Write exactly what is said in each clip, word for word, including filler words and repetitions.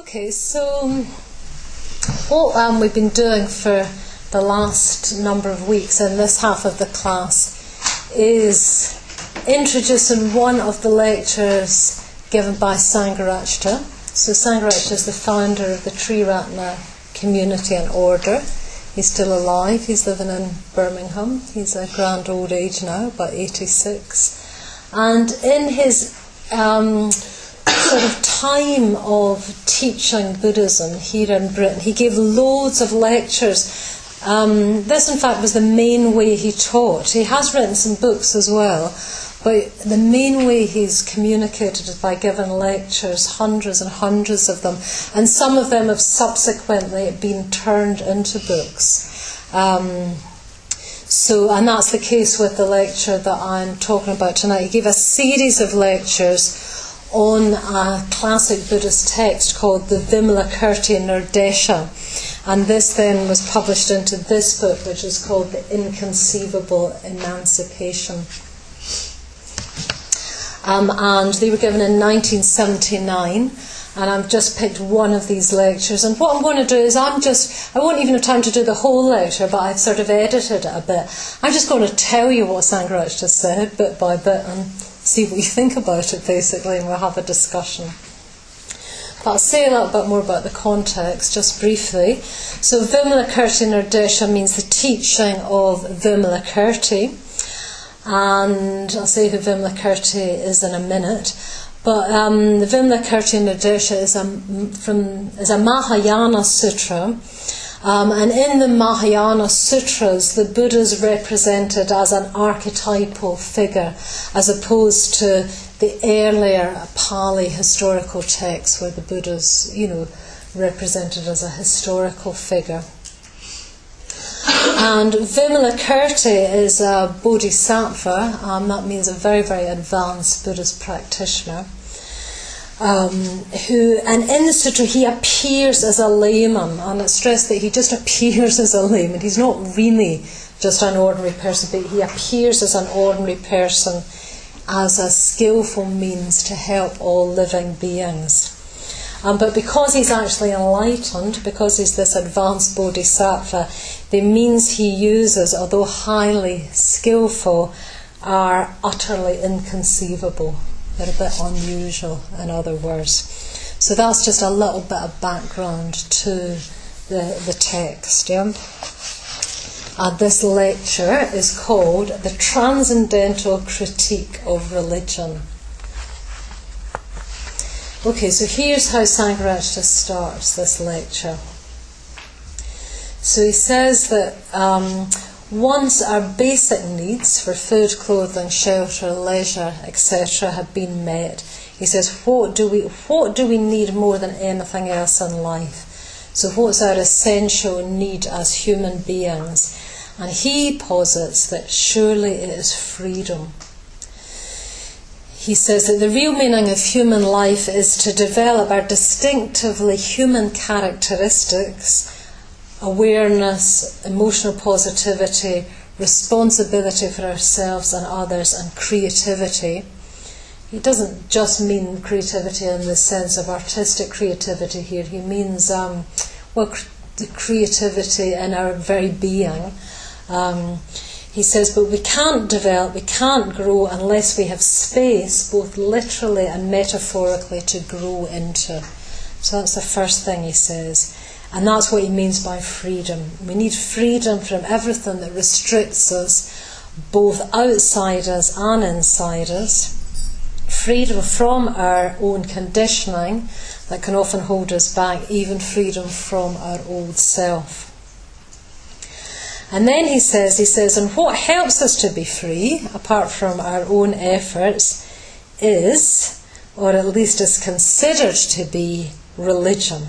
Okay, so what um, we've been doing for the last number of weeks in this half of the class is introducing one of the lectures given by Sangharakshita. So Sangharakshita is the founder of the Triratna community and order. He's still alive. He's living in Birmingham. He's a grand old age now, about eighty-six. And in his um, sort of time of teaching Buddhism here in Britain, he gave loads of lectures. Um, this, in fact, was the main way he taught. He has written some books as well, but the main way he's communicated is by giving lectures, hundreds and hundreds of them, and some of them have subsequently been turned into books. Um, so, and that's the case with the lecture that I'm talking about tonight. He gave a series of lectures on a classic Buddhist text called the Vimalakirti Nirdesha. And this then was published into this book, which is called The Inconceivable Emancipation. Um, and they were given in nineteen seventy-nine, and I've just picked one of these lectures. And what I'm going to do is I'm just, I won't even have time to do the whole lecture, but I've sort of edited it a bit. I'm just going to tell you what Sangharakshita said, bit by bit, and see what you think about it, basically, and we'll have a discussion. But I'll say a little bit more about the context, just briefly. So Vimalakirti Nirdesha means the teaching of Vimalakirti. And I'll say who Vimalakirti is in a minute. But um, the Vimalakirti Nirdesha is a, from, is a Mahayana sutra. Um, and in the Mahayana sutras, the Buddha is represented as an archetypal figure, as opposed to the earlier Pali historical texts where the Buddha is, you know, represented as a historical figure. And Vimalakirti is a bodhisattva, um, that means a very, very advanced Buddhist practitioner, um, who, and in the sutra he appears as a layman, and it's stressed that he just appears as a layman. He's not really just an ordinary person, but he appears as an ordinary person as a skillful means to help all living beings. Um, but because he's actually enlightened, because he's this advanced bodhisattva, the means he uses, although highly skillful, are utterly inconceivable. They're a bit unusual, in other words. So that's just a little bit of background to the, the text. Yeah? And this lecture is called The Transcendental Critique of Religion. Okay, so here's how Sangharakshita starts this lecture. So he says that um, once our basic needs for food, clothing, shelter, leisure, et cetera have been met, he says, what do we what do we need more than anything else in life? So what's our essential need as human beings? And he posits that surely it is freedom. He says that the real meaning of human life is to develop our distinctively human characteristics, awareness, emotional positivity, responsibility for ourselves and others, and creativity. He doesn't just mean creativity in the sense of artistic creativity here. He means, um, well, cr- the creativity in our very being. Um, He says, but we can't develop, we can't grow unless we have space, both literally and metaphorically, to grow into. So that's the first thing he says. And that's what he means by freedom. We need freedom from everything that restricts us, both outside us and inside us. Freedom from our own conditioning that can often hold us back, even freedom from our old self. And then he says, he says, and what helps us to be free, apart from our own efforts, is, or at least is considered to be, religion.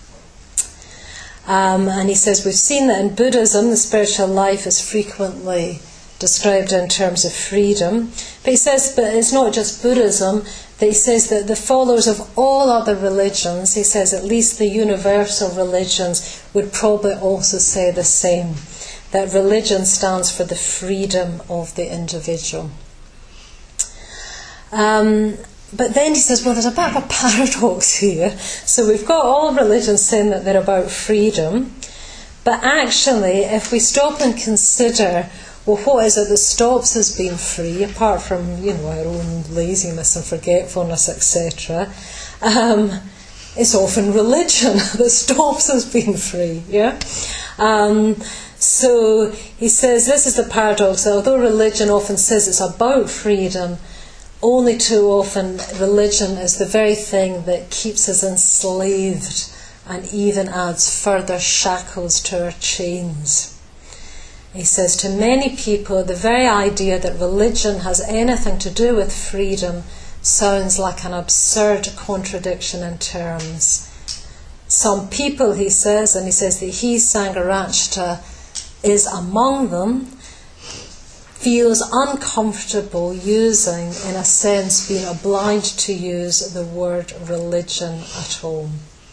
Um, and he says, we've seen that in Buddhism, the spiritual life is frequently described in terms of freedom. But he says, but it's not just Buddhism, that he says that the followers of all other religions, he says at least the universal religions, would probably also say the same. That religion stands for the freedom of the individual. Um, but then he says, well, there's a bit of a paradox here. So we've got all religions saying that they're about freedom, but actually, if we stop and consider, well, what is it that stops us being free, apart from, you know, our own laziness and forgetfulness, et cetera, um, it's often religion that stops us being free, yeah? Um, so he says this is the paradox, although religion often says it's about freedom, only too often religion is the very thing that keeps us enslaved and even adds further shackles to our chains. He says, to many people, the very idea that religion has anything to do with freedom sounds like an absurd contradiction in terms. Some people, he says, and he says that he, Sangharakshita, is among them, feels uncomfortable using, in a sense, being obliged to use the word religion at all.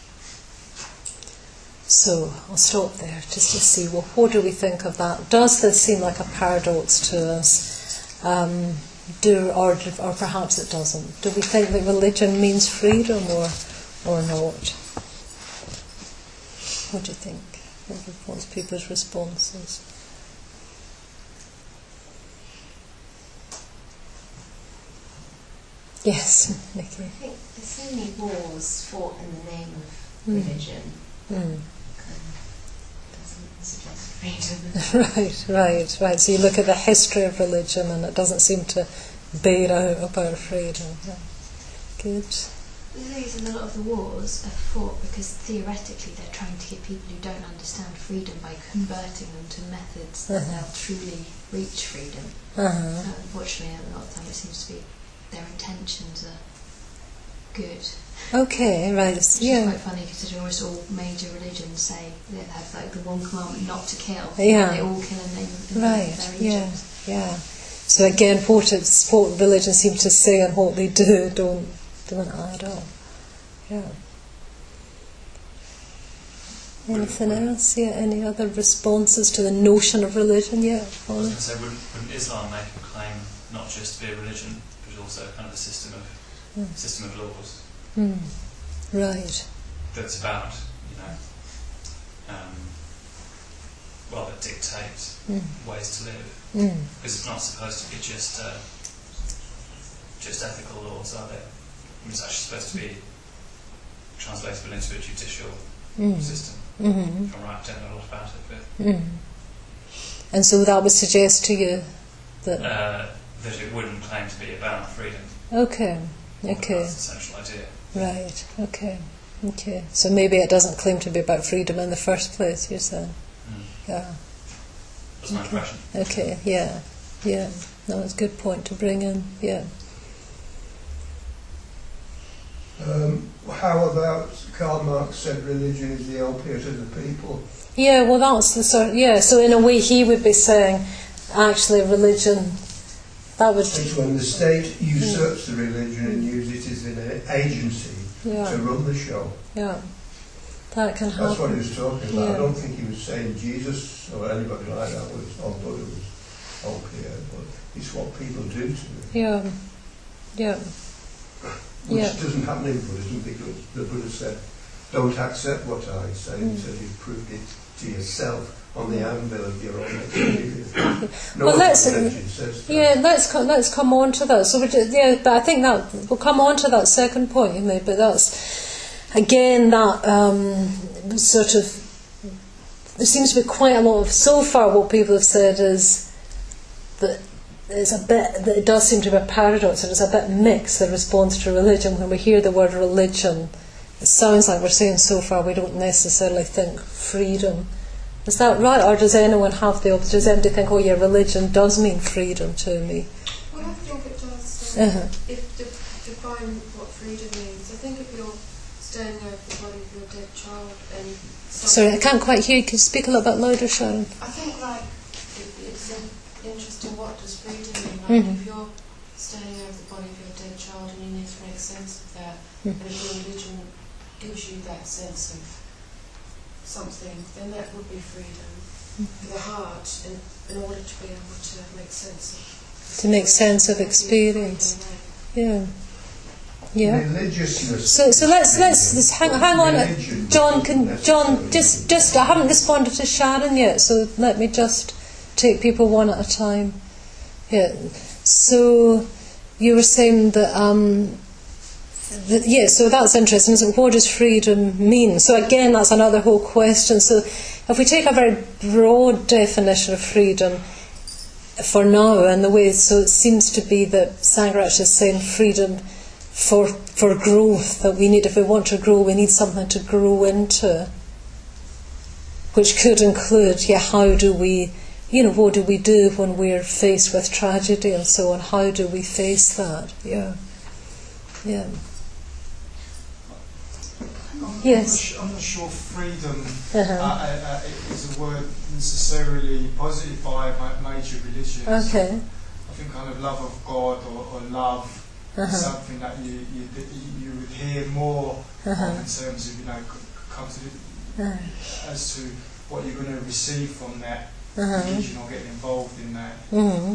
So I'll stop there just to see, well, what do we think of that? Does this seem like a paradox to us? Um, do or, or perhaps it doesn't. Do we think that religion means freedom or or not? What do you think? What's people's responses? Yes, Nikki. I think there's so many wars fought in the name of religion. Mm. Doesn't suggest freedom. Right, right, right. So you look at the history of religion and it doesn't seem to bear out about freedom. Yeah. Good. The thing is, a lot of the wars are fought because theoretically they're trying to get people who don't understand freedom by converting them to methods that uh-huh. they'll truly reach freedom. Uh-huh. So unfortunately, a lot of the time it seems to be their intentions are good. Okay, right. Which yeah. is quite funny considering almost all major religions say they have like the one commandment not to kill. Yeah. They all kill in the name of the Right. their Yeah. religions. Yeah. So again, what it's what religion seems to say and what they do don't don't add up. Yeah. Anything else? Yeah. Any other responses to the notion of religion? Yeah. I was going to say, wouldn't, wouldn't Islam make a claim not just to be a religion, but also kind of a system of Mm. system of laws? Mm. Right. That's about, you know, um, well, that dictate Mm. ways to live. Mm. Because it's not supposed to be just uh, just ethical laws, are they? I mean, it's actually supposed to be translatable into a judicial Mm. system. Mm-hmm. If I'm right, I don't know a lot about it, but Mm. And so that would suggest to you that uh, that it wouldn't claim to be about freedom. okay, okay, That's the central idea. right, okay, okay. So maybe it doesn't claim to be about freedom in the first place. You're saying, Mm. yeah. That's my Okay. impression. Okay, yeah, yeah. No, it's a good point to bring in. Yeah. Um, how about Karl Marx said religion is the opiate of the people? Yeah, well, that's the sort. Yeah, so in a way, he would be saying, actually, religion. That would. It's when the state usurps the religion and uses it as an agency Yeah. to run the show. Yeah. That can happen. That's what he was talking about. Yeah. I don't think he was saying Jesus or anybody like that was, or Buddha was opiate, but it's what people do to it. Yeah. Yeah. Which Yeah. doesn't happen in Buddhism because the Buddha said, don't accept what I say Mm. until you've proved it to yourself on the anvil of your own experience. No Well, other let's- religion says that. Yeah, let's co- let's come on to that. So we just, yeah, but I think that we'll come on to that second point you made. But that's again that um, sort of there seems to be quite a lot of so far what people have said is that it's a bit that it does seem to be a paradox. That it's a bit mixed the response to religion when we hear the word religion. It sounds like we're saying so far we don't necessarily think freedom. Is that right, or does anyone have the opposite? Does anybody think, oh yeah, religion does mean freedom to me? Well, I think it does. Um, Uh-huh. If de- define what freedom means. I think if you're staying over the body of your dead child and Sorry, I can't quite hear you. Can you speak a little bit louder, Sharon? I think like it, it's in, interesting. What does freedom mean? Like Mhm. if you're staying over the body of your dead child and you need to make sense of that, Mhm. and if your religion gives you that sense of something, then that would be freedom for the heart, in, in order to be able to make sense of To make sense of That would be experience. freedom, Yeah. Yeah. Religiousness. So, so let's let's, let's hang, hang on, Religion John. Can doesn't John necessarily just just? I haven't responded to Sharon yet, so let me just take people one at a time. Yeah. So you were saying that. Um, that yeah. So that's interesting. So what does freedom mean? So again, that's another whole question. So if we take a very broad definition of freedom for now, and the way, so it seems to be that Sangharakshita is saying freedom for for growth, that we need, if we want to grow, we need something to grow into, which could include, yeah, how do we, you know, what do we do when we're faced with tragedy and so on? How do we face that? Yeah, yeah. Yes. I'm not sure freedom Uh-huh. uh, uh, uh, is a word necessarily posited by ma- major religions. Okay. I think kind of love of God or, or love Uh-huh. is something that you, you that you would hear more Uh-huh. of in terms of, you know, c- come to the, Uh-huh. as to what you're going to receive from that Uh-huh. religion or getting involved in that. Mm.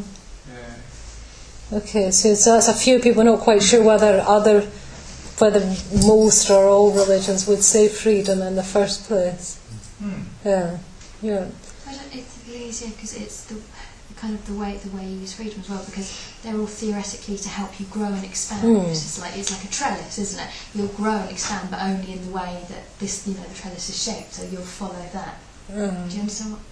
Yeah. Okay, so, so that's a few people not quite sure whether other, whether most or all religions would say freedom in the first place. Hmm. Yeah, yeah. I don't, it's easier because it's the kind of the way the way you use freedom as well, because they're all theoretically to help you grow and expand. Mm. It's just like it's like a trellis, isn't it? You'll grow and expand, but only in the way that this, you know, the trellis is shaped. So you'll follow that. Um, Do you understand what?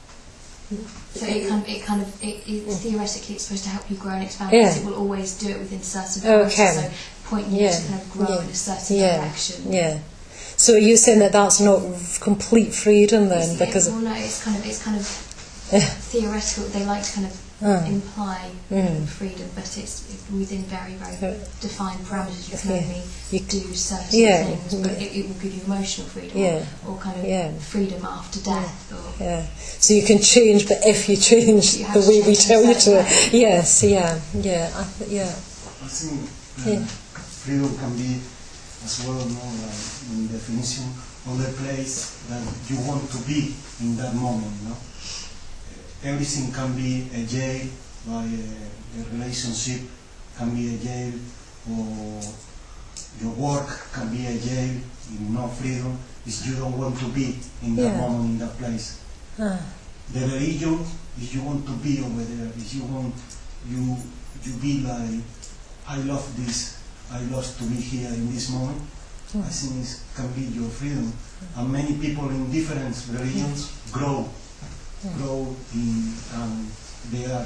So it kind of, it kind of, it, it theoretically it's supposed to help you grow and expand, Yeah. because it will always do it within certain parameters. Okay. So point you Yeah. to kind of grow Yeah. in a certain Yeah. direction. Yeah. So are you saying that that's not complete freedom then? It's, Because it, well, no, it's kind of, it's kind of theoretical. They like to kind of Oh. imply Mm. freedom, but it's within very, very Uh, defined parameters. You can yeah. only You do certain yeah. things, but it, it will give you emotional freedom, Yeah. or, or kind of Yeah. freedom after death, or yeah. So you can change, but if you change You have the to way we change tell you in a to, certain way. yes, yeah, yeah, I th- yeah. I think uh, Yeah. freedom can be as well, no, like in definition, on the place that you want to be in that moment. No, everything can be a jail, by a, a relationship can be a jail, or your work can be a jail. In no freedom, if you don't want to be in that Yeah. moment in that place. Ah. The religion, if you want to be over there, if you want, you you be like, I love this, I love to be here in this moment. I think it can be your freedom. And many people in different religions grow, grow in, and they are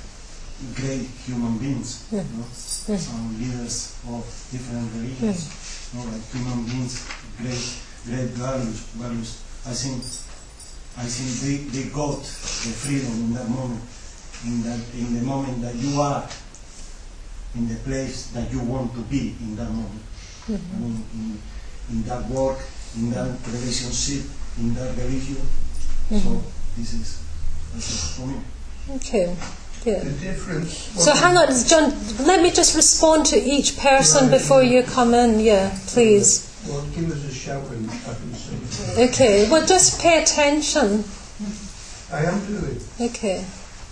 great human beings. You know? Some leaders of different religions, you know, like human beings, great, great values, values. I think, I think they, they got the freedom in that moment, in that, in the moment that you are in the place that you want to be in that moment. I mean, in, in that work, in that relationship, in that religion. So this is, this is for me. Okay. Yeah. The difference. So hang on, John, let me just respond to each person before you come in, yeah, please. Well, give us a shout and I can see. Okay, well just pay attention. I am doing. Okay.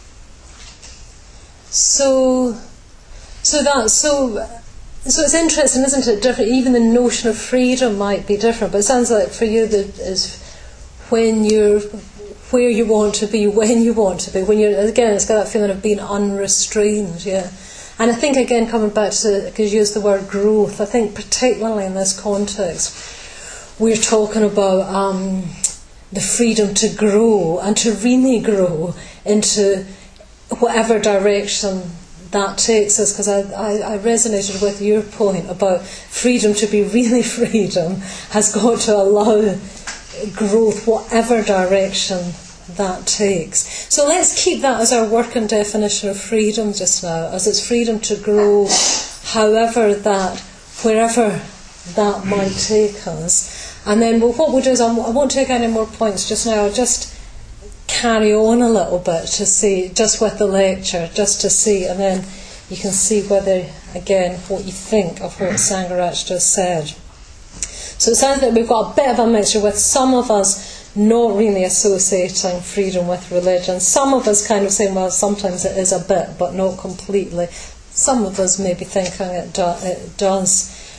So, so that, so, so it's interesting, isn't it? Different, even the notion of freedom might be different, but it sounds like for you that is when you're where you want to be, when you want to be, when you're, again, it's got that feeling of being unrestrained, yeah. And I think, again, coming back to, because you used the word growth, I think particularly in this context, we're talking about um, the freedom to grow and to really grow into whatever direction that takes us, because I, I, I resonated with your point about freedom to be really freedom has got to allow growth whatever direction that takes. So let's keep that as our working definition of freedom just now, as it's freedom to grow however that, wherever that might take us. And then well, what we'll do is I'm, I won't take any more points just now, I'll just carry on a little bit to see, just with the lecture, just to see, and then you can see whether, again, what you think of what Sangharakshita has said. So it sounds like we've got a bit of a mixture with some of us not really associating freedom with religion. Some of us kind of saying, well, sometimes it is a bit, but not completely. Some of us maybe thinking it, do, it does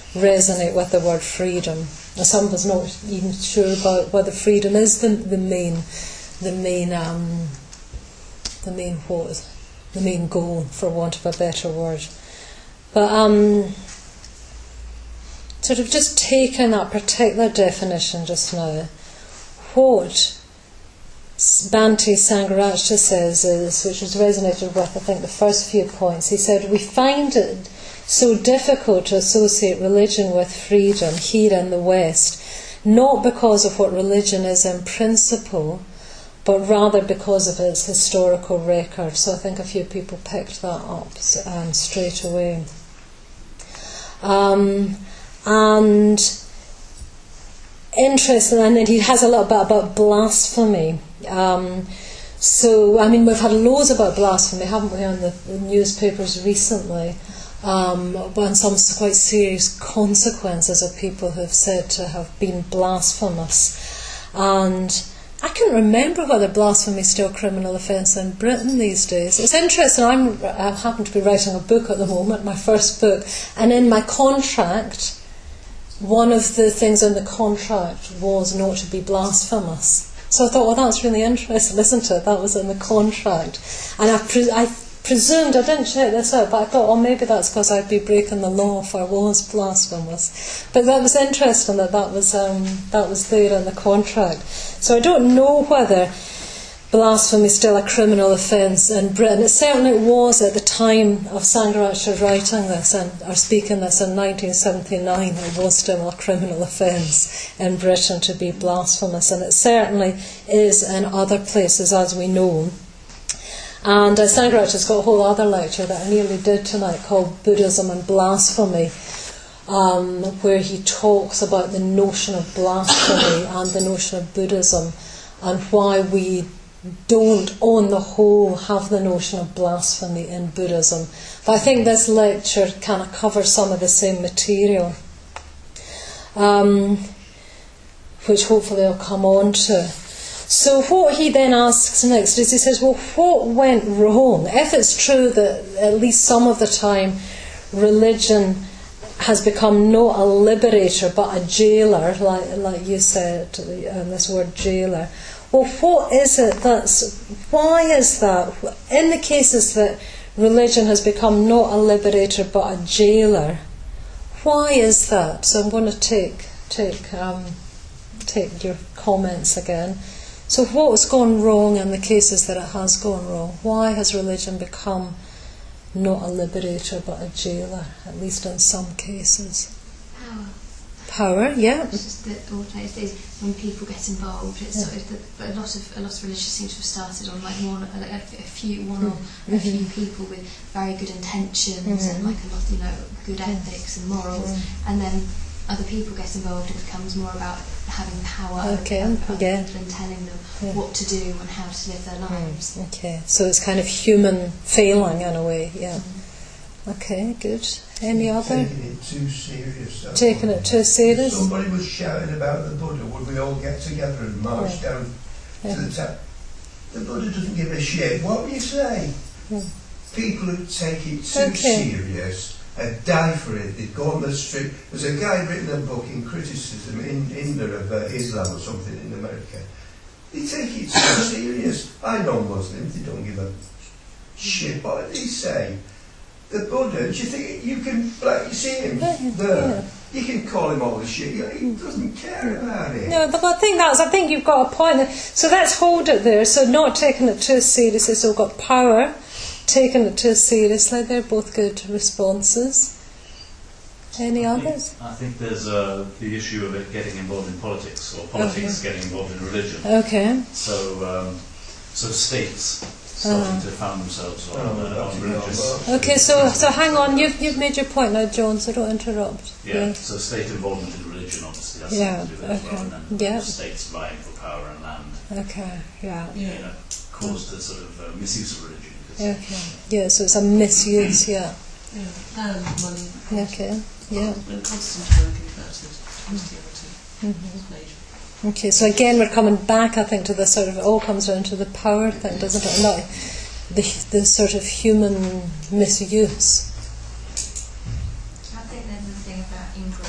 resonate with the word freedom. Now, some of us not even sure about whether freedom is the the main, the main, um, the main what, the main goal, for want of a better word. But um, sort of just taking that particular definition just now, what Bhante Sangharakshita says is, which has resonated with I think the first few points, he said, we find it so difficult to associate religion with freedom here in the West, not because of what religion is in principle, but rather because of its historical record. So I think a few people picked that up um, straight away. Um, and interesting, and then he has a little bit about blasphemy. Um, so, I mean, we've had loads about blasphemy, haven't we, on the, the newspapers recently, um, and some quite serious consequences of people who have said to have been blasphemous. And I can't remember whether blasphemy is still a criminal offence in Britain these days. It's interesting, I'm, I happen to be writing a book at the moment, my first book, and in my contract, one of the things in the contract was not to be blasphemous. So I thought, well, that's really interesting, isn't it? That was in the contract. And I, pre- I presumed, I didn't check this out, but I thought, oh, maybe that's because I'd be breaking the law if I was blasphemous. But that was interesting that that was, um, that was there in the contract. So I don't know whether blasphemy is still a criminal offence in Britain. It certainly was at the time of Sangharakshita writing this and or speaking this in nineteen seventy-nine. It was still a criminal offence in Britain to be blasphemous, and it certainly is in other places, as we know. And uh, Sangharakshita's got a whole other lecture that I nearly did tonight called Buddhism and Blasphemy, um, where he talks about the notion of blasphemy and the notion of Buddhism and why we don't, on the whole, have the notion of blasphemy in Buddhism. But I think this lecture kind of covers some of the same material, um, which hopefully I'll come on to. So what he then asks next is, he says, well, what went wrong? If it's true that at least some of the time religion has become not a liberator but a jailer, like, like you said, um, this word jailer, well, what is it that's, why is that? In the cases that religion has become not a liberator but a jailer, why is that? So I'm going to take take um, take your comments again. So what's gone wrong in the cases that it has gone wrong? Why has religion become not a liberator but a jailer, at least in some cases? Power. Power, yeah. It's just that all it is when people get involved. It's Yeah. sort of the, but a lot of a lot of religions seem to have started on like one, like a, a few one or Mm-hmm. a few people with very good intentions Mm-hmm. and like a lot, you know, good ethics and morals, Mm-hmm. and then other people get involved. It becomes more about having power Okay, over other yeah. people and telling them Yeah. what to do and how to live their lives. Mm, okay, so it's kind of human failing in a way, yeah. Mm-hmm. Okay, good. Any other? Taking it too serious. that's Taking what- it too serious? If somebody was shouting about the Buddha, would we all get together and march Yeah. down Yeah. to the top? The Buddha doesn't give a shit. What do you say? Yeah. People who take it too Okay. serious and die for it, they go on the street. There's a guy written a book in criticism in India of uh, Islam or something in America. They take it too serious. I know Muslims, they don't give a shit. What do they say? The Buddha, do you think you can, like, you see him Yeah, there, yeah. you can call him all the shit, he doesn't care about it. No, but I think that's, I think you've got a point there. So let's hold it there. So not taking it too seriously, so we've got power, taking it too seriously. They're both good responses. Any I think- others? I think there's uh, the issue of it getting involved in politics, or politics getting involved in religion. Okay. So, um, so states starting Uh-huh. to found themselves on, Oh, uh, that's on a religious. good Okay, so so hang on. You've you've made your point now, John. So don't interrupt. Yeah, so state involvement in religion obviously has Yeah, something to do with it as well, okay. and then Yeah. states vying for power and land, Okay. Yeah. you know, caused a sort of uh, misuse of religion. you could say. Okay. Yeah. So it's a misuse. Yeah. Yeah. And money. Yeah, okay. Yeah. When Constantine converted Christianity. Mm-hmm. Major. Okay, so again we're coming back, I think, to the sort of, it all comes down to the power thing, doesn't it? Not the, the sort of human misuse. I think there's a thing about inquiry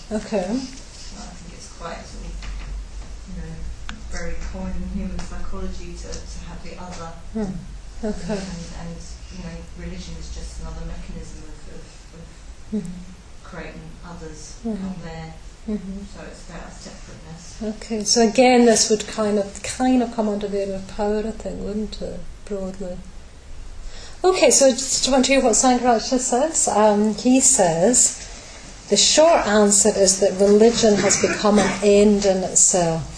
Okay. Well, I think it's quite sort of, you know, very common in human psychology to, to have the other. Hmm. Okay. And, and, you know, religion is just another mechanism of, of, of Mm-hmm. creating others Mhm. out there. Mm-hmm. So it's about separateness. Okay, so again, this would kind of kind of come under the area of power, I think, wouldn't it, broadly? Okay, so just want to hear what Sangharakshita says. Um, he says, the short answer is that religion has become an end in itself.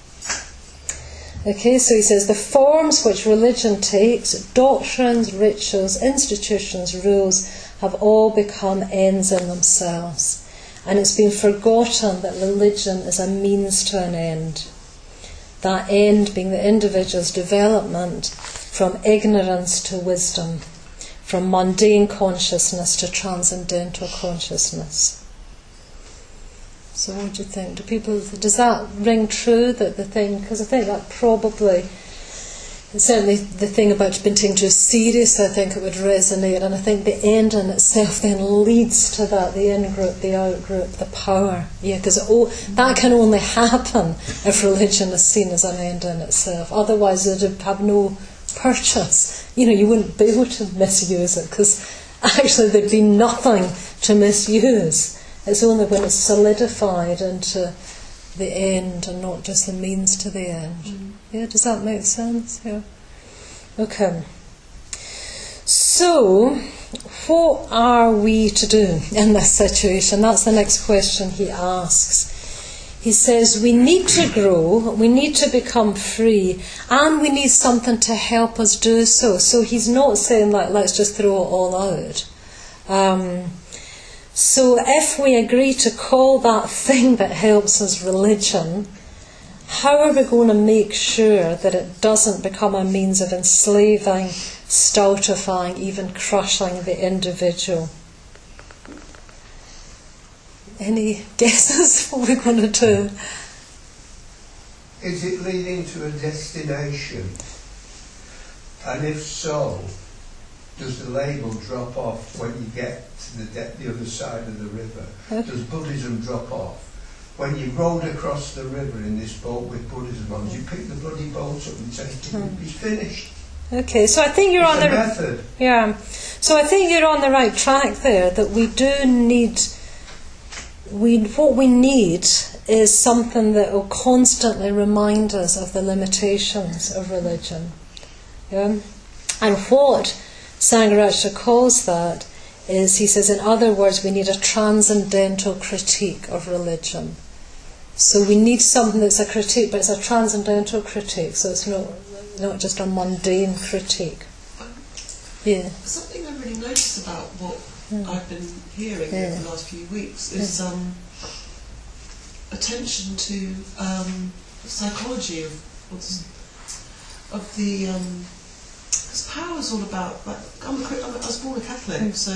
Okay, so he says, the forms which religion takes, doctrines, rituals, institutions, rules, have all become ends in themselves. And it's been forgotten that religion is a means to an end. That end being the individual's development from ignorance to wisdom, from mundane consciousness to transcendental consciousness. So what do you think? Do people, does that ring true, that the thing, because I think that probably, certainly the thing about being taken too serious, I think it would resonate, and I think the end in itself then leads to that, the in-group, the out-group, the power. Yeah, because that can only happen if religion is seen as an end in itself. Otherwise it would have no purchase. You know, you wouldn't be able to misuse it, because actually there'd be nothing to misuse. It's only when it's solidified into the end and not just the means to the end. Mm. Yeah, does that make sense? Yeah. Okay. So, what are we to do in this situation? That's the next question he asks. He says we need to grow, we need to become free, and we need something to help us do so. So he's not saying like, let's just throw it all out. Um, So if we agree to call that thing that helps us religion, how are we going to make sure that it doesn't become a means of enslaving, stultifying, even crushing the individual? Any guesses what we're going to do? Is it leading to a destination? And if so, does the label drop off when you get to the, de- the other side of the river? Okay. Does Buddhism drop off? When you rowed across the river in this boat with Buddhism on, you pick the bloody boat up and take it, hmm. and be finished. Okay, so I think you're it's on a the method. Yeah, so I think you're on the right track there. That we do need, we what we need is something that will constantly remind us of the limitations of religion. Yeah, and what Sangharakshita calls that is, he says, in other words, we need a transcendental critique of religion. So we need something that's a critique, but it's a transcendental critique, so it's not not just a mundane critique. Yeah. Something I really noticed about what mm. I've been hearing yeah. over the last few weeks is yeah. um, attention to um, the psychology of what's, of the um, because power is all about, like, I'm a, I'm a, I was born a Catholic, mm. so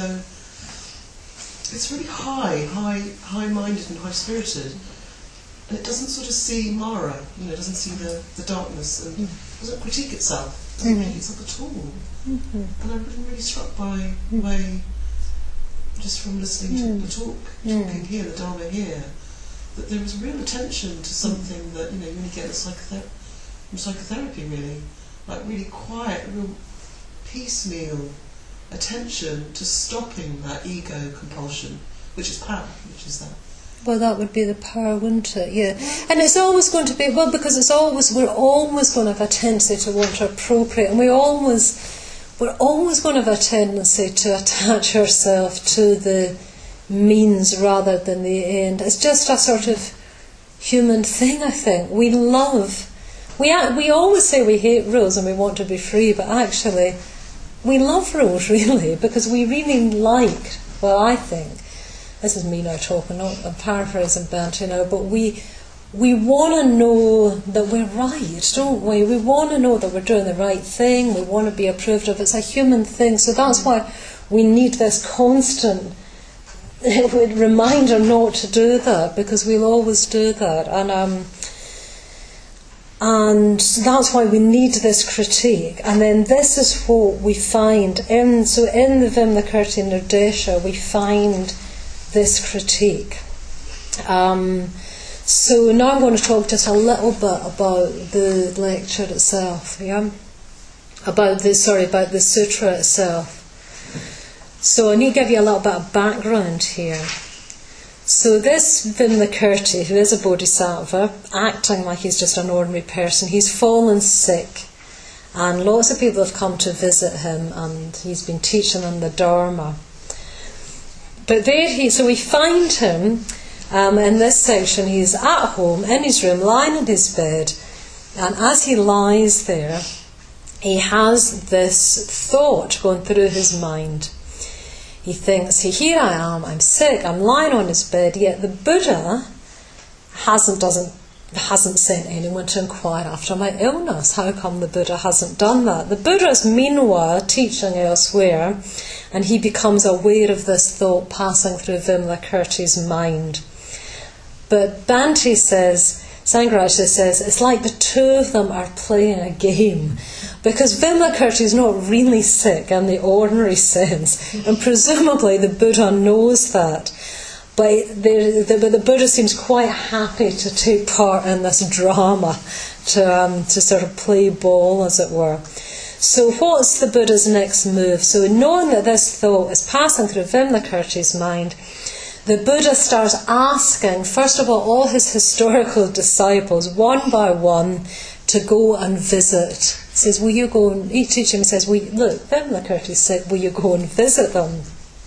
it's really high, high, high-minded and high-spirited, and it doesn't sort of see Mara, you know, it doesn't see the, the darkness, and mm. doesn't critique itself, doesn't mm-hmm. critique itself at all. Mm-hmm. And I've been really struck by the way, just from listening mm. to the talk, talking mm. here, the Dharma here, that there was real attention to something mm. that, you know, you only get in psychother- from psychotherapy, really. Like really quiet, real piecemeal attention to stopping that ego compulsion, which is power, which is that. Well, that would be the power, wouldn't it? Yeah. And it's always going to be, well, because it's always, we're always going to have a tendency to want to appropriate, and we always, we're always going to have a tendency to attach ourselves to the means rather than the end. It's just a sort of human thing, I think. We love We we always say we hate rules and we want to be free, but actually we love rules, really, because we really like, well, I think, this is me now talking, not, I'm paraphrasing Bhante, you know, but we we want to know that we're right, don't we? We want to know that we're doing the right thing, we want to be approved of. It's a human thing, so that's why we need this constant reminder not to do that, because we'll always do that. And um And that's why we need this critique. And then this is what we find in, so in the Vimlakirti Nirdesha, we find this critique. Um, so now I'm going to talk just a little bit about the lecture itself, yeah? About the, sorry, about the sutra itself. So I need to give you a little bit of background here. So this Vimalakirti, who is a bodhisattva, acting like he's just an ordinary person, he's fallen sick, and lots of people have come to visit him, and he's been teaching them the Dharma. But there he, so we find him um, in this section. He's at home in his room, lying in his bed, and as he lies there, he has this thought going through his mind. He thinks, here I am, I'm sick, I'm lying on his bed, yet the Buddha hasn't doesn't hasn't sent anyone to inquire after my illness. How come the Buddha hasn't done that? The Buddha is meanwhile teaching elsewhere, and he becomes aware of this thought passing through Vimalakirti's mind. But Bhante says, Sangharakshita says, it's like the two of them are playing a game, because Vimalakirti is not really sick in the ordinary sense, and presumably the Buddha knows that. But the, the, the Buddha seems quite happy to take part in this drama, to um, to sort of play ball, as it were. So what's the Buddha's next move? So knowing that this thought is passing through Vimalakirti's mind, the Buddha starts asking, first of all, all his historical disciples, one by one, to go and visit. He says, will you go and, each teaching says, will you, look, Vimalakirti said, will you go and visit them?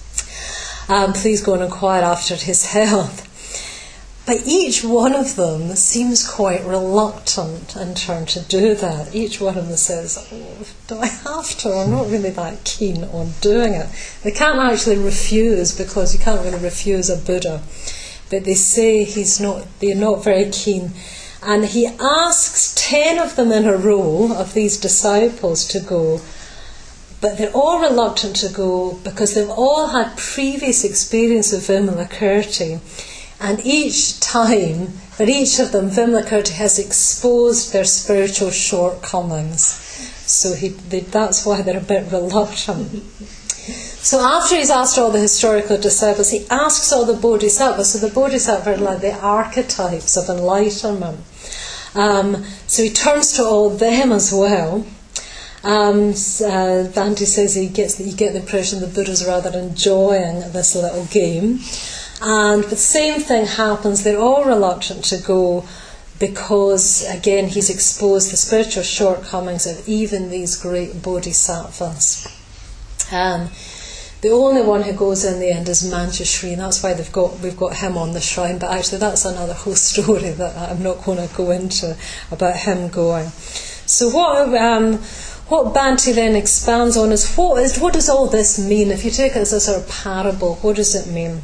Um, please go and inquire after his health. But each one of them seems quite reluctant in turn to do that. Each one of them says, oh, do I have to? I'm not really that keen on doing it. They can't actually refuse, because you can't really refuse a Buddha. But they say he's not, they're not very keen. And he asks ten of them in a row, of these disciples, to go. But they're all reluctant to go because they've all had previous experience of Vimalakirti, and each time, for each of them, Vimalakirti has exposed their spiritual shortcomings. So he, they, that's why they're a bit reluctant. So after he's asked all the historical disciples, he asks all the bodhisattvas. So the bodhisattvas are like the archetypes of enlightenment. Um, so he turns to all of them as well. Um, uh, Bhante says he gets you get the impression the Buddha's rather enjoying this little game, and the same thing happens. They're all reluctant to go because, again, he's exposed the spiritual shortcomings of even these great bodhisattvas. Um, the only one who goes in the end is Manjushri, and that's why they've got we've got him on the shrine. But actually, that's another whole story that I'm not going to go into about him going. So what? Um, What Bhante then expands on is what is what does all this mean? If you take it as a sort of parable, what does it mean?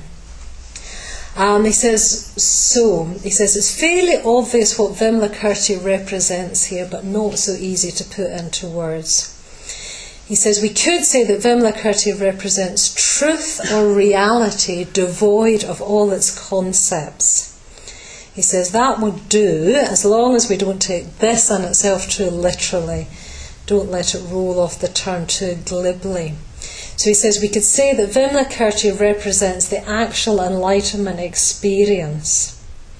Um, he says, so, he says, it's fairly obvious what Vimalakirti represents here, but not so easy to put into words. He says, we could say that Vimalakirti represents truth or reality devoid of all its concepts. He says that would do, as long as we don't take this in itself too literally. Don't let it roll off the tongue too glibly. So he says we could say that Vimalakirti represents the actual enlightenment experience.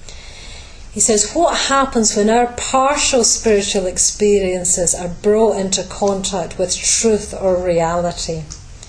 He says, what happens when our partial spiritual experiences are brought into contact with truth or reality?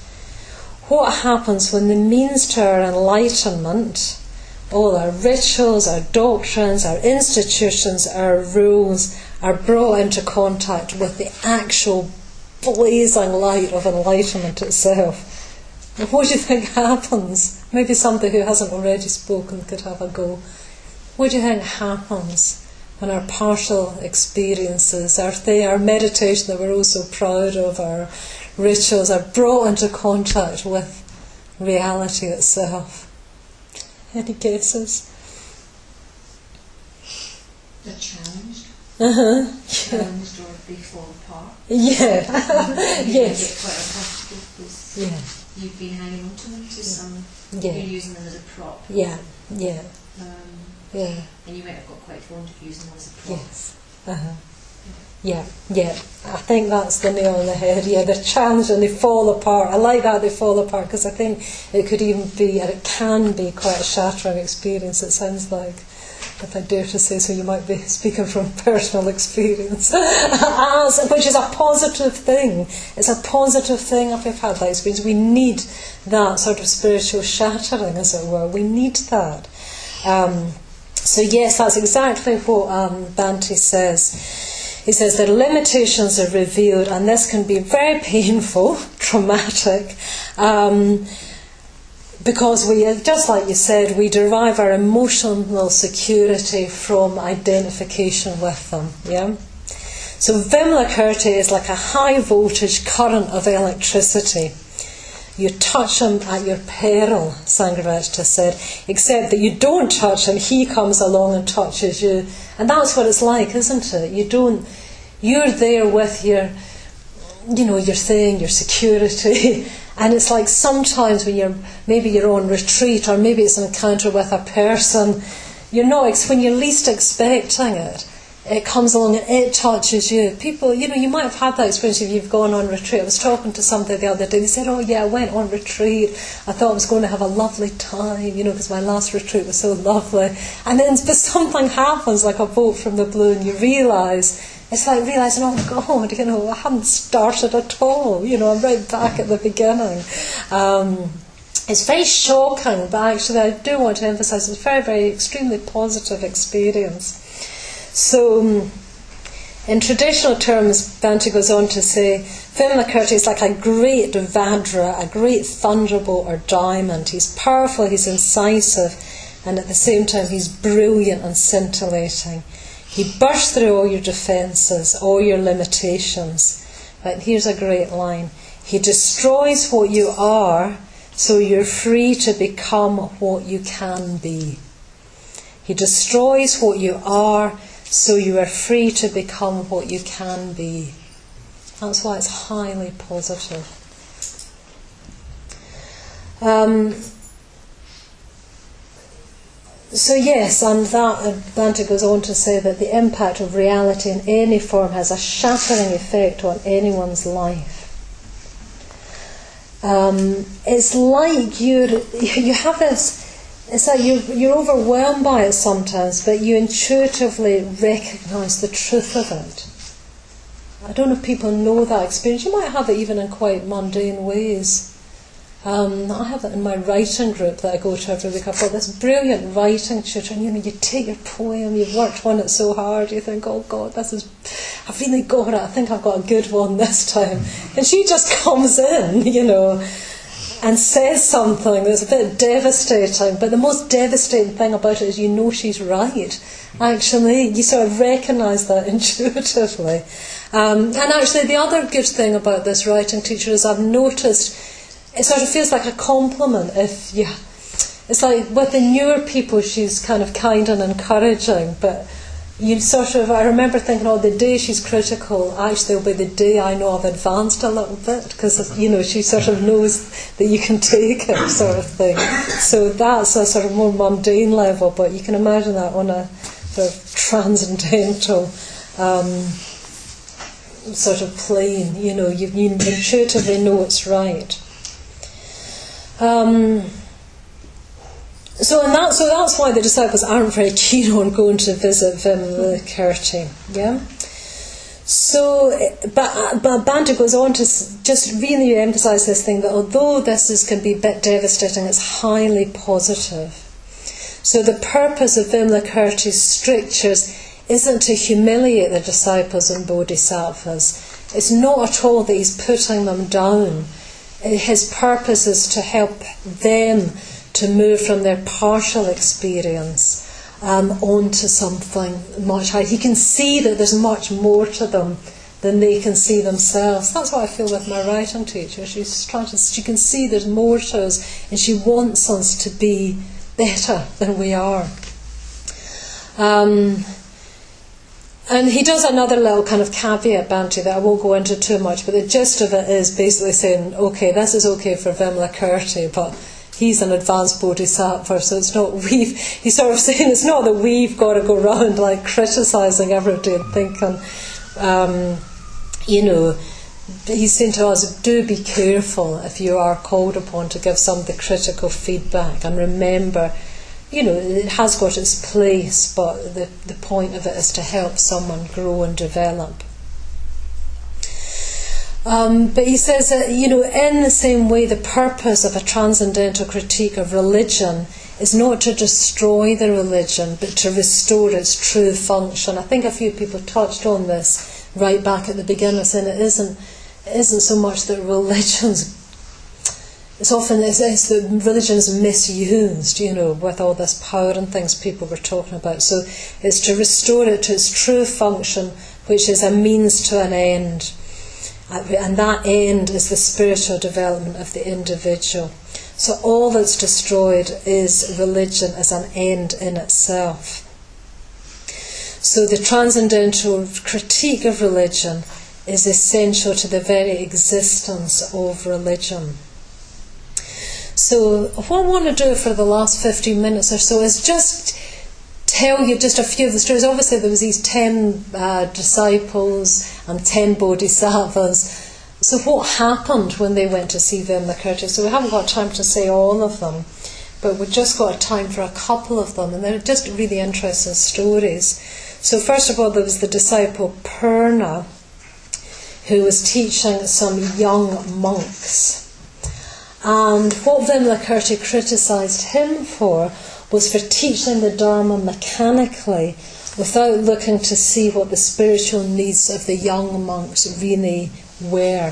What happens when the means to our enlightenment, all our rituals, our doctrines, our institutions, our rules, are brought into contact with the actual blazing light of enlightenment itself? And what do you think happens? Maybe somebody who hasn't already spoken could have a go. What do you think happens when our partial experiences, our thing, our meditation that we're all so proud of, our rituals, are brought into contact with reality itself? Any guesses? They're challenged. Uh-huh. Challenged or they fall apart. Yeah. You Yes. get quite uncomfortable because Yeah. you've been hanging on to them to some, Yeah. you're using them as a prop. Yeah. Yeah. Um, Yeah. and you might have got quite fond of using them as a prop. Yes. Uh-huh. Yeah, yeah. I think that's the nail on the head. Yeah, they're challenged and they fall apart. I like that they fall apart because I think it could even be, and it can be, quite a shattering experience, it sounds like. If I dare to say so, you might be speaking from personal experience, As, which is a positive thing. It's a positive thing if we've had that experience. We need that sort of spiritual shattering, as it were. We need that. Um, so yes, that's exactly what um, Bhante says. He says that limitations are revealed, and this can be very painful, traumatic, um, because we, just like you said, we derive our emotional security from identification with them. Yeah. So Vimalakirti is like a high voltage current of electricity. You touch him at your peril, Sangharakshita said, except that you don't touch him, he comes along and touches you. And that's what it's like, isn't it? You don't, you're there with your, you know, your thing, your security. And it's like sometimes when you're, maybe you're on retreat, or maybe it's an encounter with a person, you're not, when you're least expecting it, it comes along and it touches you. People, you know, you might have had that experience if you've gone on retreat. I was talking to somebody the other day, they said, oh yeah, I went on retreat, I thought I was going to have a lovely time, you know, because my last retreat was so lovely. And then but something happens, like a bolt from the blue, and you realise, it's like realising, oh God, you know, I haven't started at all, you know, I'm right back at the beginning. Um, it's very shocking, but actually I do want to emphasise it's a very, very extremely positive experience. So, in traditional terms, Bhante goes on to say, Vimalakirti is like a great Vajra, a great thunderbolt or diamond. He's powerful, he's incisive, and at the same time he's brilliant and scintillating. He bursts through all your defences, all your limitations. But here's a great line. He destroys what you are, so you're free to become what you can be. He destroys what you are, so you are free to become what you can be. That's why it's highly positive. Um, so yes, and that uh, Bhante goes on to say that the impact of reality in any form has a shattering effect on anyone's life. Um, it's like you're, you have this. It's like you're, you're overwhelmed by it sometimes, but you intuitively recognise the truth of it. I don't know if people know that experience. You might have it even in quite mundane ways. Um, I have it in my writing group that I go to every week. I've got this brilliant writing tutor, and you know, you take your poem, you've worked on it so hard, you think, oh God, this is, I've really got it, I think I've got a good one this time. And she just comes in, you know, and says something that's a bit devastating, but the most devastating thing about it is you know she's right. Actually, you sort of recognise that intuitively. Um, and actually the other good thing about this writing teacher is I've noticed it sort of feels like a compliment if you, it's like with the newer people she's kind of kind and encouraging, but you sort of, I remember thinking, oh, the day she's critical, actually will be the day I know I've advanced a little bit, because, you know, she sort of knows that you can take it, sort of thing. So that's a sort of more mundane level, but you can imagine that on a sort of transcendental um, sort of plane, you know, you, you intuitively know it's right. Um... So and that, so that's why the disciples aren't very keen on going to visit Vimalakirti. Yeah. So, but but Bhante goes on to just really emphasise this thing that although this is can be a bit devastating, it's highly positive. So the purpose of Vimalakirti's strictures isn't to humiliate the disciples and bodhisattvas. It's not at all that he's putting them down. His purpose is to help them to move from their partial experience um, onto something much higher. He can see that there's much more to them than they can see themselves. That's what I feel with my writing teacher. She's trying to, she can see there's more to us, and she wants us to be better than we are. Um, and he does another little kind of caveat, Bhante, that I won't go into too much, but the gist of it is basically saying, okay, this is okay for Vimalakirti, but he's an advanced bodhisattva, so it's not we've, he's sort of saying it's not that we've got to go around like criticising everybody and thinking, um, you know, he's saying to us, do be careful if you are called upon to give some of the critical feedback, and remember, you know, it has got its place, but the, the point of it is to help someone grow and develop. Um, but he says that, you know, in the same way, the purpose of a transcendental critique of religion is not to destroy the religion, but to restore its true function. I think a few people touched on this right back at the beginning, saying it isn't, it isn't so much that religion's, it's often it's, it's that religion's misused, you know, with all this power and things people were talking about. So it's to restore it to its true function, which is a means to an end. And that end is the spiritual development of the individual. So all that's destroyed is religion as an end in itself. So the transcendental critique of religion is essential to the very existence of religion. So what I want to do for the last fifteen minutes or so is just tell you just a few of the stories. Obviously there was these ten uh, disciples and ten bodhisattvas. So what happened when they went to see Vimalakirti? So we haven't got time to say all of them, but we've just got time for a couple of them, and they're just really interesting stories. So first of all, there was the disciple Purna, who was teaching some young monks. And what Vimalakirti criticised him for was for teaching the Dharma mechanically without looking to see what the spiritual needs of the young monks really were.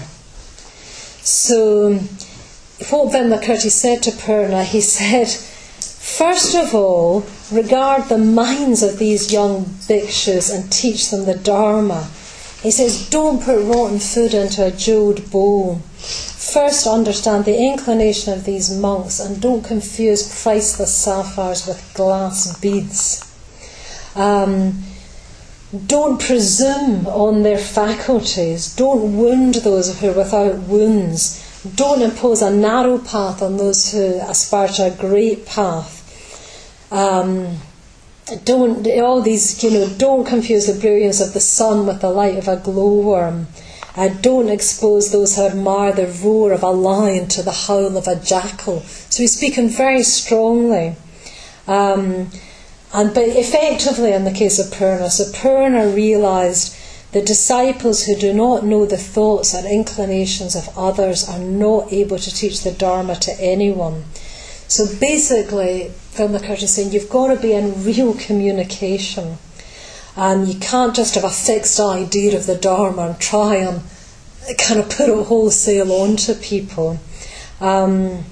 So what Vimalakirti said to Purna, he said, first of all, regard the minds of these young bhikshus and teach them the Dharma. He says, don't put rotten food into a jewelled bowl. First understand the inclination of these monks and don't confuse priceless sapphires with glass beads. Um, don't presume on their faculties. Don't wound those who are without wounds. Don't impose a narrow path on those who aspire to a great path. Um, don't all these, you know, don't confuse the brilliance of the sun with the light of a glowworm. Uh, don't expose those who admire the roar of a lion to the howl of a jackal. So he's speaking very strongly. Um, and but effectively in the case of Purna, so Purna realised the disciples who do not know the thoughts and inclinations of others are not able to teach the Dharma to anyone. So basically, Vimalakirti is saying you've got to be in real communication. And you can't just have a fixed idea of the Dharma and try and kind of put it wholesale onto people. Um,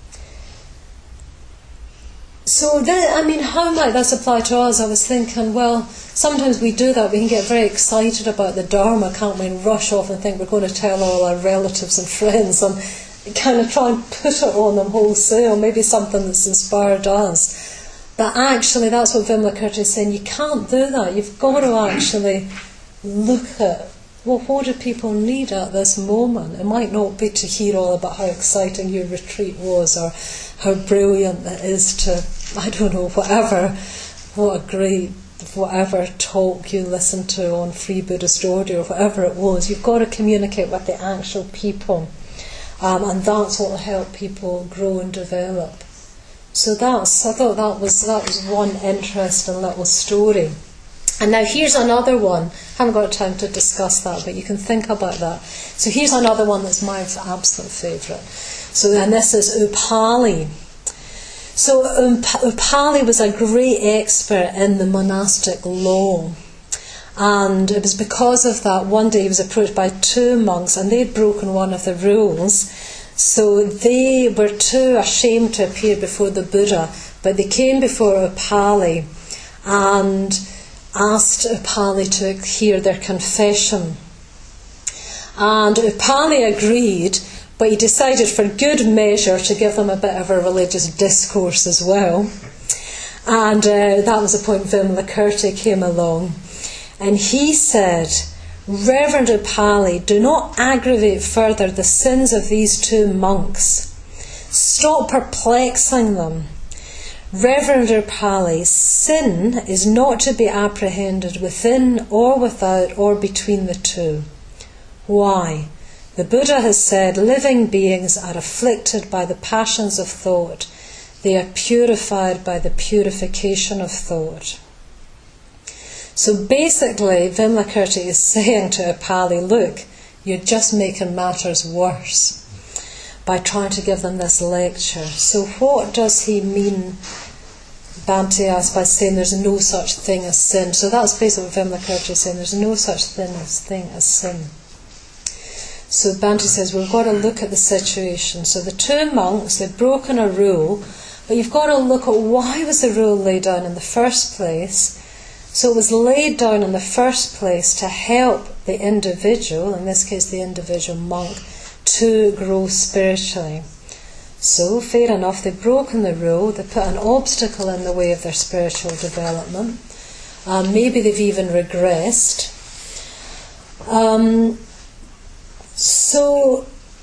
so, that, I mean, how might this apply to us? I was thinking, well, sometimes we do that. We can get very excited about the Dharma, can't we, and rush off and think we're going to tell all our relatives and friends and kind of try and put it on them wholesale, maybe something that's inspired us. But actually, that's what Vimalakirti is saying. You can't do that. You've got to actually look at, well, what do people need at this moment? It might not be to hear all about how exciting your retreat was or how brilliant it is to, I don't know, whatever, what a great, whatever talk you listened to on Free Buddhist Audio or whatever it was. You've got to communicate with the actual people. Um, and that's what will help people grow and develop. So that's, I thought that was that was one interesting little story. And now here's another one. I haven't got time to discuss that, but you can think about that. So here's another one that's my absolute favourite. So, and this is Upali. So Upali was a great expert in the monastic law. And it was because of that, one day he was approached by two monks and they'd broken one of the rules. So they were too ashamed to appear before the Buddha, but they came before Upali and asked Upali to hear their confession. And Upali agreed, but he decided for good measure to give them a bit of a religious discourse as well. And uh, that was the point Vimalakirti came along. And he said, Reverend Upali, do not aggravate further the sins of these two monks. Stop perplexing them. Reverend Pali, sin is not to be apprehended within or without or between the two. Why? The Buddha has said living beings are afflicted by the passions of thought. They are purified by the purification of thought. So basically, Vimalakirti is saying to Upali, look, you're just making matters worse by trying to give them this lecture. So what does he mean, Bhante asked, by saying there's no such thing as sin? So that's basically what Vimalakirti is saying, there's no such thing as, thing as sin. So Bhante says, we've got to look at the situation. So the two monks, they've broken a rule, but you've got to look at why was the rule laid down in the first place. So it was laid down in the first place to help the individual, in this case the individual monk, to grow spiritually. So, fair enough, they've broken the rule, they put an obstacle in the way of their spiritual development. Um, maybe they've even regressed. Um, so,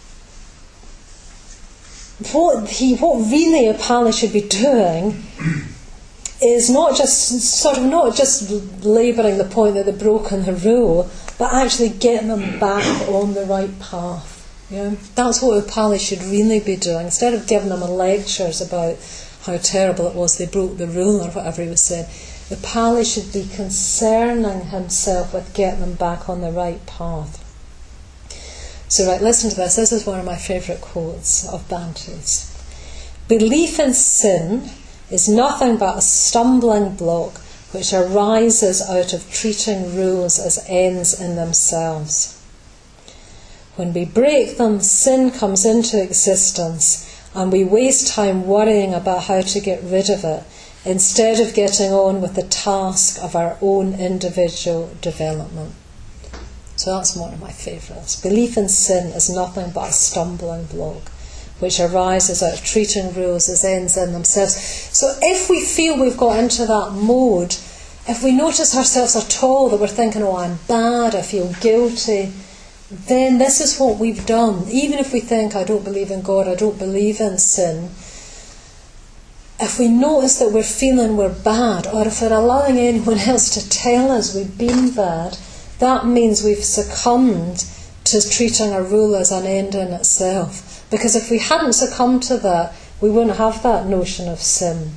what he, what really Upali should be doing is not just sort of not just labouring the point that they've broken the rule, but actually getting them back on the right path. Yeah? That's what Upali should really be doing. Instead of giving them lectures about how terrible it was they broke the rule or whatever he was saying, Upali should be concerning himself with getting them back on the right path. So right, listen to this. This is one of my favourite quotes of Bhante's. Belief in sin is nothing but a stumbling block which arises out of treating rules as ends in themselves. When we break them, sin comes into existence and we waste time worrying about how to get rid of it instead of getting on with the task of our own individual development. So that's one of my favourites. Belief in sin is nothing but a stumbling block which arises out of treating rules as ends in themselves. So if we feel we've got into that mode, if we notice ourselves at all that we're thinking, oh, I'm bad, I feel guilty, then this is what we've done. Even if we think, I don't believe in God, I don't believe in sin, if we notice that we're feeling we're bad, or if we're allowing anyone else to tell us we've been bad, that means we've succumbed to treating a rule as an end in itself. Because if we hadn't succumbed to that, we wouldn't have that notion of sin.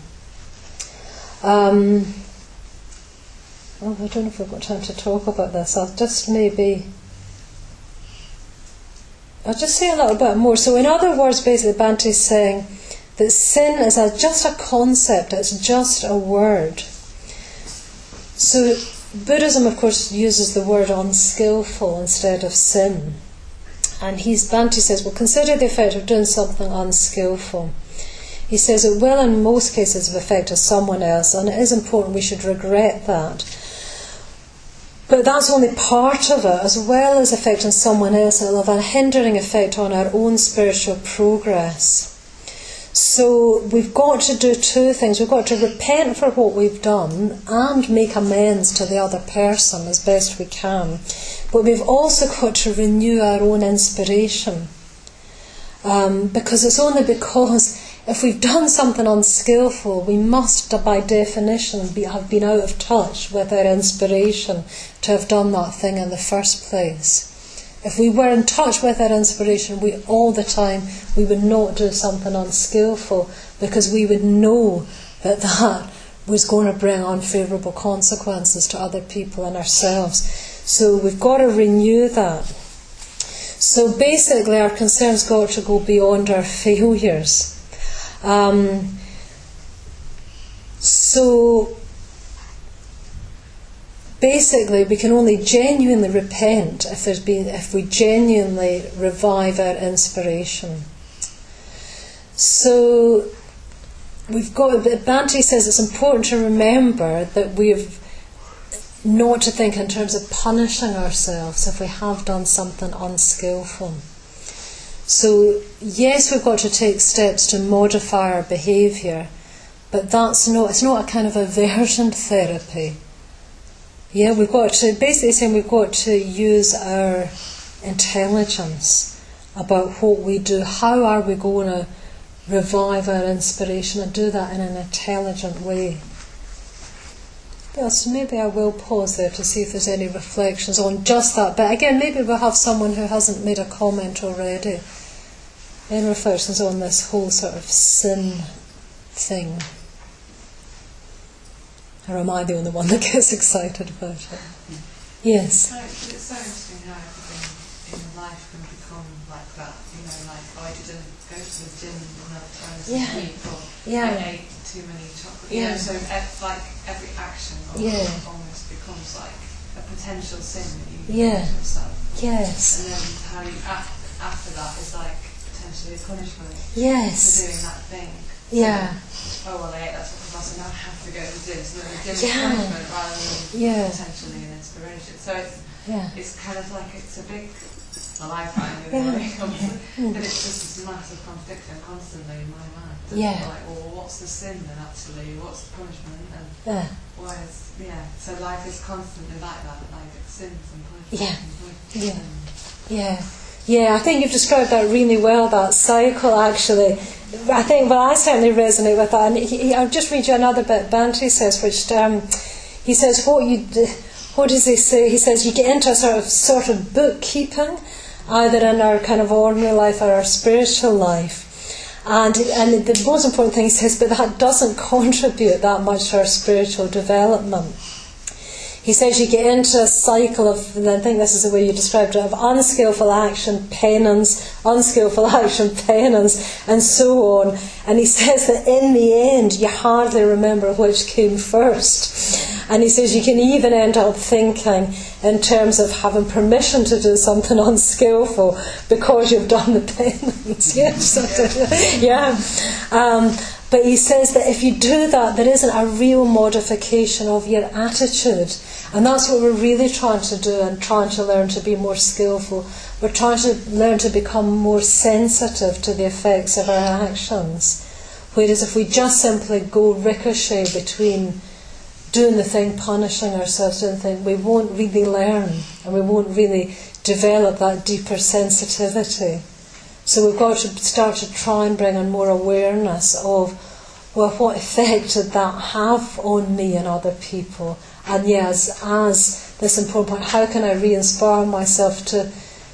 Um, oh, I don't know if we've got time to talk about this. I'll just maybe... I'll just say a little bit more. So in other words, basically, Bhante is saying that sin is a, just a concept, it's just a word. So Buddhism, of course, uses the word unskillful instead of sin. And he's, Bhante says, well, consider the effect of doing something unskillful. He says it will in most cases have affected someone else, and it is important we should regret that. But that's only part of it. As well as affecting someone else, it will have a hindering effect on our own spiritual progress. So we've got to do two things. We've got to repent for what we've done and make amends to the other person as best we can. But we've also got to renew our own inspiration. Um, because it's only because if we've done something unskillful, we must, by definition, be, have been out of touch with our inspiration to have done that thing in the first place. If we were in touch with our inspiration we all the time, we would not do something unskillful, because we would know that that was going to bring unfavourable consequences to other people and ourselves. So we've got to renew that. So basically our concern's got to go beyond our failures. Um, so basically we can only genuinely repent if there's been if we genuinely revive our inspiration. So we've got, Bhante says it's important to remember that we've not to think in terms of punishing ourselves if we have done something unskillful. So yes, we've got to take steps to modify our behaviour, but that's not, it's not a kind of aversion therapy. Yeah, we've got to, basically saying we've got to use our intelligence about what we do. How are we going to revive our inspiration and do that in an intelligent way. Yeah, so maybe I will pause there to see if there's any reflections on just that. But again, maybe we'll have someone who hasn't made a comment already. Any reflections on this whole sort of sin thing? Or am I the only one that gets excited about it? Yes. So it's so interesting how everything in life can become like that. You know, like oh, I didn't go to the gym enough times Yeah. this week, or Yeah. I ate too many chocolate. Yeah. You know, so ev- like every action Yeah. almost becomes like a potential sin that you Yeah. do to yourself. Yes. And then how you after, after that is like potentially a punishment Yes. for doing that thing. Yeah. Oh well, I ate that chocolate bar, so now I have to go to the gym. So then the gym is Yeah. punishment rather than Yeah. potentially an inspiration. So it's Yeah. it's kind of like it's a big, well, I find it Yeah. very complicated, Mm. but it's just this massive contradiction constantly in my mind. And Yeah. Like, well, what's the sin then actually? What's the punishment? And Yeah. why is, yeah, so life is constantly like that, like it's sins and punishment. Yeah. And punishment Yeah. and Yeah, yeah. I think you've described that really well. That cycle, actually. I think, well, I certainly resonate with that. And he, he, I'll just read you another bit. Bante says, which um, he says, what you, do, what does he say? He says you get into a sort of sort of bookkeeping, either in our kind of ordinary life or our spiritual life. And and the most important thing he says, but that doesn't contribute that much to our spiritual development. He says you get into a cycle of, and I think this is the way you described it, of unskillful action, penance, unskillful action, penance, and so on. And he says that in the end, you hardly remember which came first. And he says you can even end up thinking in terms of having permission to do something unskillful because you've done the penance. Yes, yeah. Um, But he says that if you do that, there isn't a real modification of your attitude. And that's what we're really trying to do and trying to learn to be more skillful. We're trying to learn to become more sensitive to the effects of our actions. Whereas if we just simply go ricochet between doing the thing, punishing ourselves, doing the thing, we won't really learn and we won't really develop that deeper sensitivity. So we've got to start to try and bring in more awareness of, well, what effect did that have on me and other people? And yes, as this important point, how can I re-inspire myself to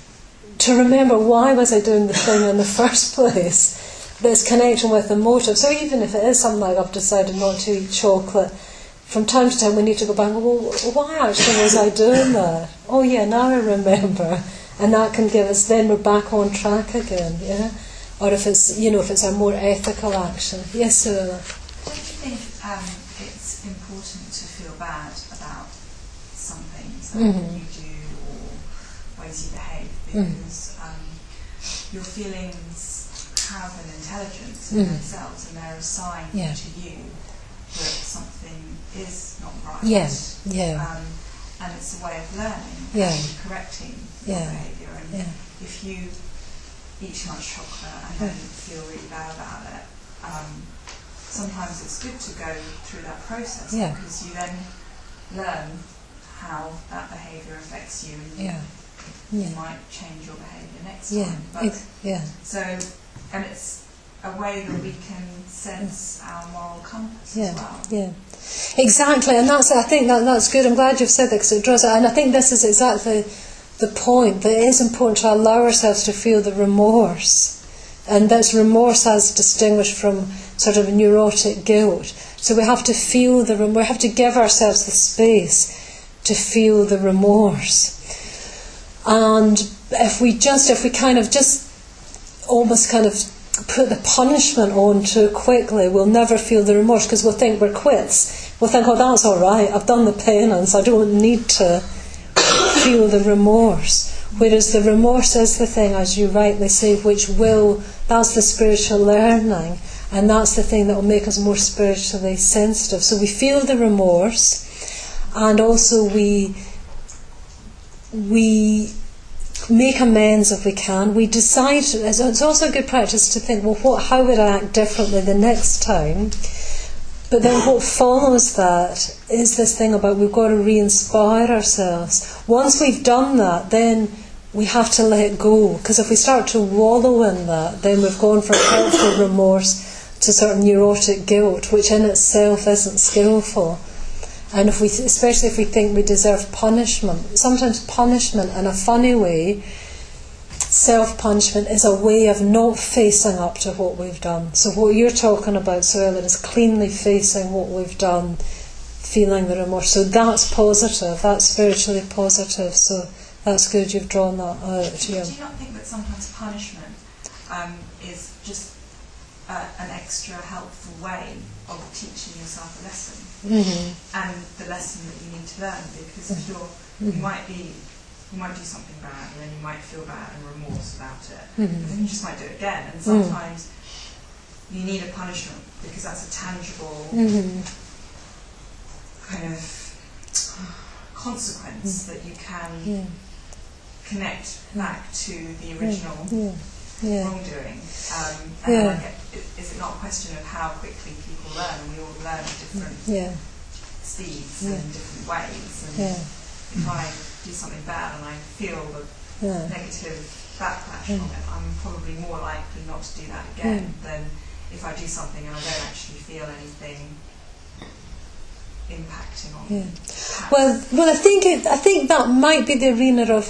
to remember why was I doing the thing in the first place? This connection with the motive. So even if it is something like I've decided not to eat chocolate, from time to time we need to go back, well, why actually was I doing that? Oh yeah, now I remember. And that can give us, then we're back on track again, yeah? Or if it's, you know, if it's a more ethical action. Yes, Cyrilla? Don't you think um, it's important to feel bad about some things that Mm-hmm. you do or ways you behave? Because um, your feelings have an intelligence in Mm. themselves, and they're a sign Yeah. to you that something is not right. Yeah, yeah. Um, and it's a way of learning Yeah. and correcting Yeah. your behaviour. And Yeah. if you eat too much chocolate and then feel really bad about it, um, sometimes it's good to go through that process Yeah. because you then learn how that behaviour affects you, and Yeah. you Yeah. might change your behaviour next Yeah. time. But Ex- yeah. so, and it's a way that we can sense our moral compass Yeah. as well. Yeah. Exactly, and that's, I think that that's good. I'm glad you've said that because it draws out, and I think this is exactly the point, that it is important to allow ourselves to feel the remorse, and that's remorse as distinguished from sort of neurotic guilt. So we have to feel the rem- we have to give ourselves the space to feel the remorse. And if we just, if we kind of just almost kind of put the punishment on too quickly, we'll never feel the remorse because we'll think we're quits. We'll think, oh, that's all right, I've done the penance, I don't need to feel the remorse. Whereas the remorse is the thing, as you rightly say, which will, that's the spiritual learning, and that's the thing that will make us more spiritually sensitive. So we feel the remorse, and also we we make amends if we can. We decide, it's also a good practice to think, well, what, how would I act differently the next time? But then what follows that is this thing about we've got to re-inspire ourselves. Once we've done that, then we have to let go, because if we start to wallow in that, then we've gone from helpful remorse to sort of neurotic guilt, which in itself isn't skillful. And if we, especially if we think we deserve punishment, sometimes punishment in a funny way, self-punishment is a way of not facing up to what we've done. So what you're talking about, Sir Ellen, is cleanly facing what we've done, feeling the remorse. So that's positive, that's spiritually positive. So that's good you've drawn that out. Yeah. Do you not think that sometimes punishment um, is just uh, an extra helpful way of teaching yourself a lesson? Mm-hmm. And the lesson that you need to learn, because if you're, mm-hmm. you might be, you might do something bad, and then you might feel bad and remorse about it, mm-hmm. but then you just might do it again. And sometimes mm-hmm. you need a punishment because that's a tangible mm-hmm. kind of consequence mm-hmm. that you can yeah. connect back to the original yeah. Yeah. wrongdoing. Um, and yeah. like, is it not a question of how quickly people learn? We all learn at different yeah. speeds yeah. and different ways. And yeah. if I do something bad and I feel the yeah. negative backlash yeah. from it, I'm probably more likely not to do that again yeah. than if I do something and I don't actually feel anything impacting on yeah. me. Well, well, I think it, I think that might be the arena of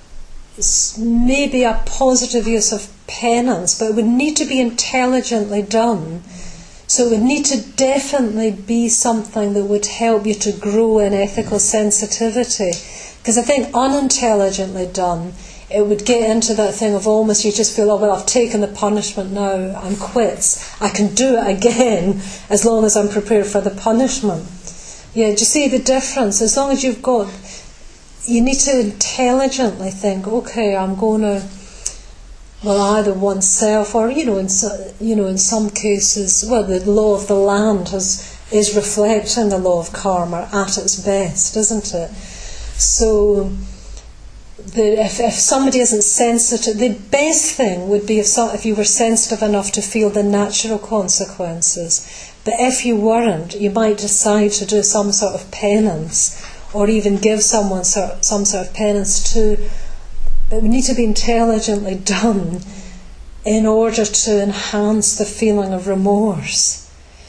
maybe a positive use of penance, but it would need to be intelligently done. So it would need to definitely be something that would help you to grow in ethical sensitivity. Because I think unintelligently done, it would get into that thing of almost you just feel, oh well, I've taken the punishment now, I'm quits. I can do it again as long as I'm prepared for the punishment. Yeah, do you see the difference? As long as you've got, you need to intelligently think, okay, I'm going to, well, either oneself or, you know, in so, you know, in some cases, well, the law of the land has, is reflecting the law of karma at its best, isn't it? So, the, if, if somebody isn't sensitive, the best thing would be if, some, if you were sensitive enough to feel the natural consequences. But if you weren't, you might decide to do some sort of penance, or even give someone sort, some sort of penance too. But it would need to be intelligently done in order to enhance the feeling of remorse.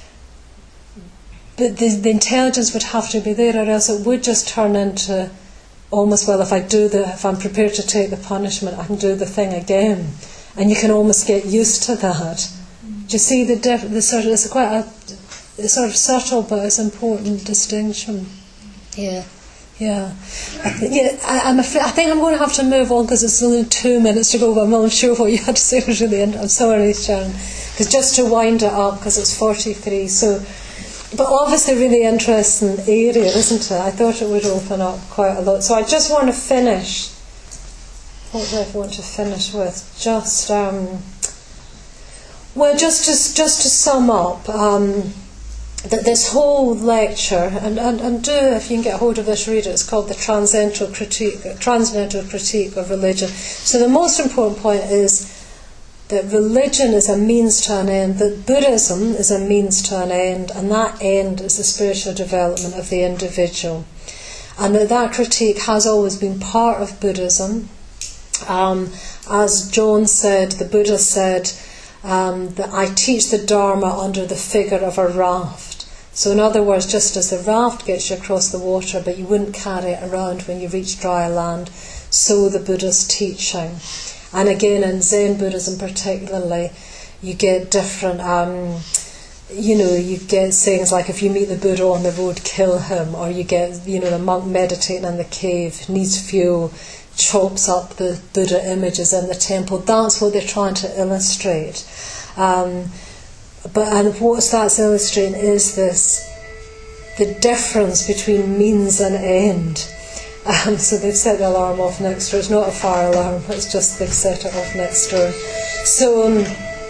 But the, the intelligence would have to be there, or else it would just turn into almost, well, if I do the, if I'm prepared to take the punishment, I can do the thing again, and you can almost get used to that. Do you see the diff- the sort of, it's quite a, a sort of subtle but it's important distinction. Yeah. Yeah, I th- yeah. I, I'm afraid, I think I'm going to have to move on because it's only two minutes to go. But I'm not sure what you had to say was really. In- I'm sorry, Sharon, because just to wind it up, because it's forty-three. So, but obviously, really interesting area, isn't it? I thought it would open up quite a lot. So I just want to finish. What do I want to finish with? Just um, well, just to just to sum up. Um, that this whole lecture, and, and, and do, if you can get hold of this, read it, it's called the Transcendental Critique, Transcendental Critique of Religion. So the most important point is that religion is a means to an end, that Buddhism is a means to an end, and that end is the spiritual development of the individual. And that that critique has always been part of Buddhism. Um, as John said, the Buddha said, um, that I teach the Dharma under the figure of a raft. So in other words, just as the raft gets you across the water, but you wouldn't carry it around when you reach dry land, so the Buddha's teaching. And again, in Zen Buddhism particularly, you get different, um, you know, you get sayings like, if you meet the Buddha on the road, kill him. Or you get, you know, the monk meditating in the cave, needs fuel, chops up the Buddha images in the temple. That's what they're trying to illustrate. Um, but and what that's illustrating is this, the difference between means and end. Um, so they've set the alarm off next door. It's not a fire alarm, it's just they've set it off next door. So, um,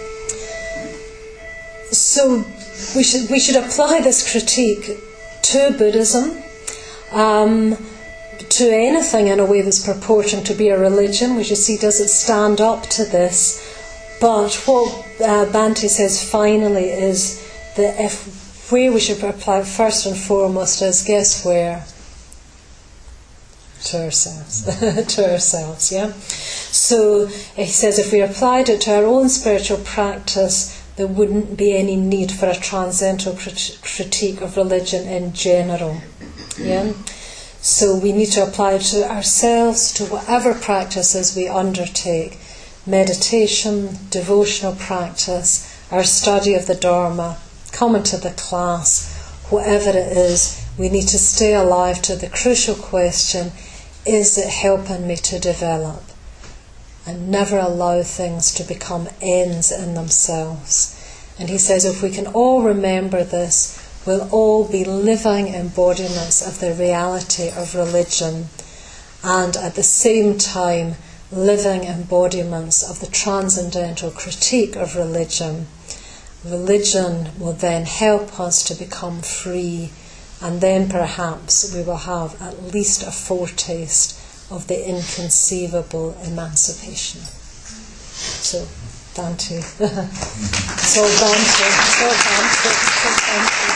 so we should we should apply this critique to Buddhism, um, to anything in a way that's purporting to be a religion. We should see, does it stand up to this? But what uh, Bhante says finally is that if where we should apply first and foremost is, guess where? to ourselves, to ourselves, yeah? So he says if we applied it to our own spiritual practice, there wouldn't be any need for a transcendental crit- critique of religion in general, yeah? So we need to apply it to ourselves, to whatever practices we undertake, meditation, devotional practice, our study of the Dharma, coming to the class, whatever it is, we need to stay alive to the crucial question, is it helping me to develop? And never allow things to become ends in themselves. And he says if we can all remember this, we'll all be living embodiments of the reality of religion, and at the same time living embodiments of the transcendental critique of religion. Religion will then help us to become free, and then perhaps we will have at least a foretaste of the inconceivable emancipation. So, Dante. It's all Dante. It's all Dante. It's all Dante.